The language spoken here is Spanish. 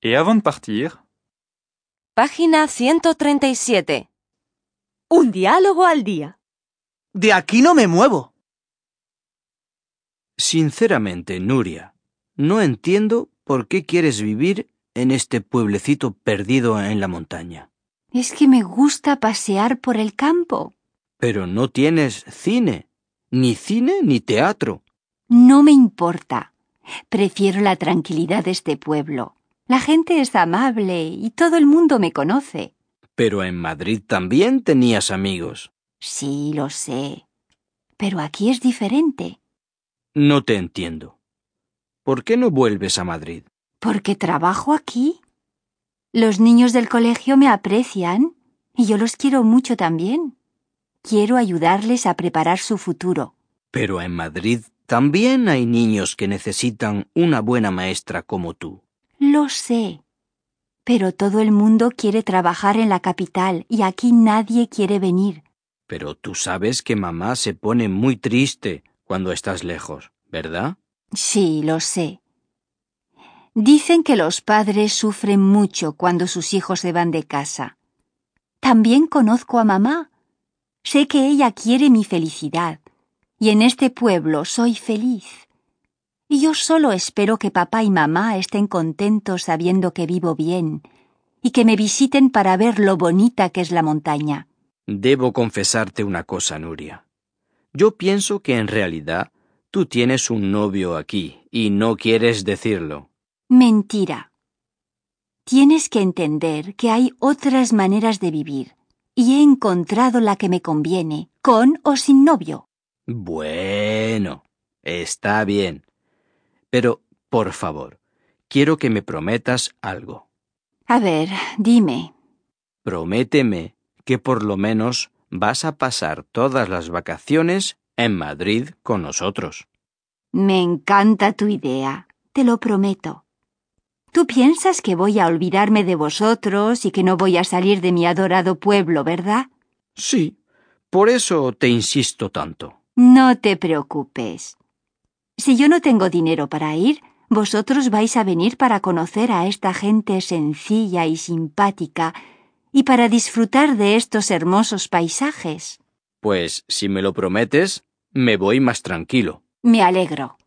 Et avant de partir, Página 137. Un diálogo al día. De aquí no me muevo. Sinceramente, Nuria, no entiendo por qué quieres vivir en este pueblecito perdido en la montaña. Es que me gusta pasear por el campo. Pero no tienes cine ni teatro. No me importa. Prefiero la tranquilidad de este pueblo. La gente es amable y todo el mundo me conoce. Pero en Madrid también tenías amigos. Sí, lo sé. Pero aquí es diferente. No te entiendo. ¿Por qué no vuelves a Madrid? Porque trabajo aquí. Los niños del colegio me aprecian y yo los quiero mucho también. Quiero ayudarles a preparar su futuro. Pero en Madrid también hay niños que necesitan una buena maestra como tú. Lo sé. Pero todo el mundo quiere trabajar en la capital y aquí nadie quiere venir. Pero tú sabes que mamá se pone muy triste cuando estás lejos, ¿verdad? Sí, lo sé. Dicen que los padres sufren mucho cuando sus hijos se van de casa. También conozco a mamá. Sé que ella quiere mi felicidad. Y en este pueblo soy feliz. Y yo solo espero que papá y mamá estén contentos sabiendo que vivo bien y que me visiten para ver lo bonita que es la montaña. Debo confesarte una cosa, Nuria. Yo pienso que en realidad tú tienes un novio aquí y no quieres decirlo. Mentira. Tienes que entender que hay otras maneras de vivir y he encontrado la que me conviene, con o sin novio. Bueno, está bien. Pero, por favor, quiero que me prometas algo. A ver, dime. Prométeme que por lo menos vas a pasar todas las vacaciones en Madrid con nosotros. Me encanta tu idea, te lo prometo. Tú piensas que voy a olvidarme de vosotros y que no voy a salir de mi adorado pueblo, ¿verdad? Sí, por eso te insisto tanto. No te preocupes. Si yo no tengo dinero para ir, vosotros vais a venir para conocer a esta gente sencilla y simpática y para disfrutar de estos hermosos paisajes. Pues si me lo prometes, me voy más tranquilo. Me alegro.